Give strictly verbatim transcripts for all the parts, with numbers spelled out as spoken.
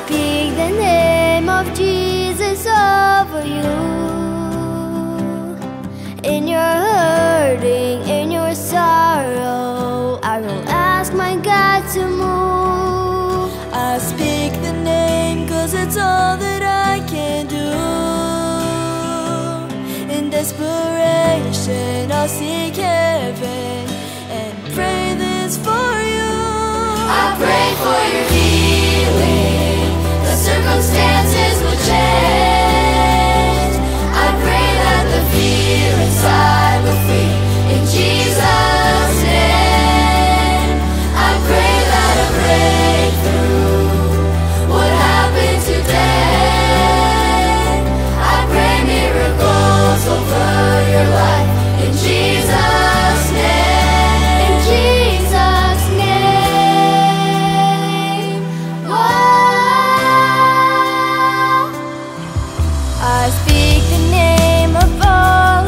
speak the name of Jesus over you. In your hurting, in your sorrow, I will ask my God to move. I speak the name 'cause it's all that I can do. In desperation, I'll seek heaven and pray this for you. I pray for your healing. The circumstances will change. I pray that the fear inside will flee. In Jesus' name, I pray that a breakthrough would happen today. I pray miracles over your life. In Jesus' name. In Jesus' name. Whoa. I speak the name of all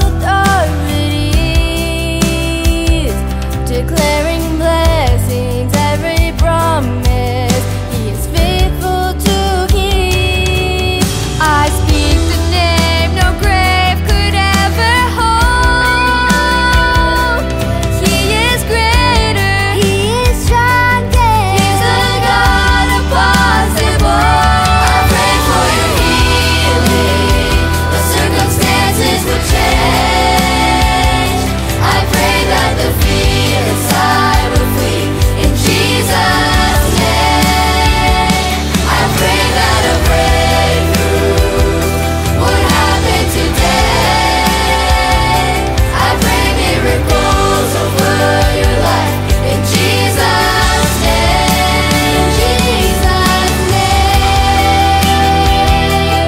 authorities, declaring blessings, every promise He is faithful to keep. I speak the name no grave could ever hold. He is greater, He is stronger, He's the God of possible. I pray for your healing. The circumstances will change. I pray that the fear inside will flee. In Jesus' name, I pray that a breakthrough would happen today. I pray miracles over your life. In Jesus' name. In Jesus' name.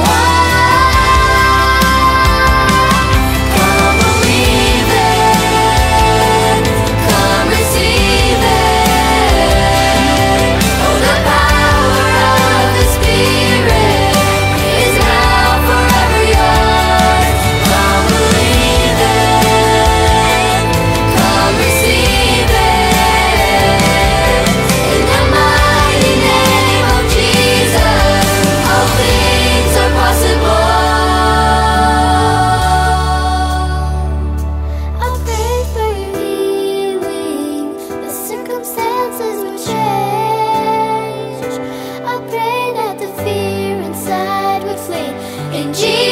Come believe it, come receive it. Oh, the power of the Spirit is now forever yours. Come believe it, come receive it. In the mighty name of Jesus, all things are possible. I pray for your healing. The circumstances will change. I pray that the fear inside would flee. In Jesus'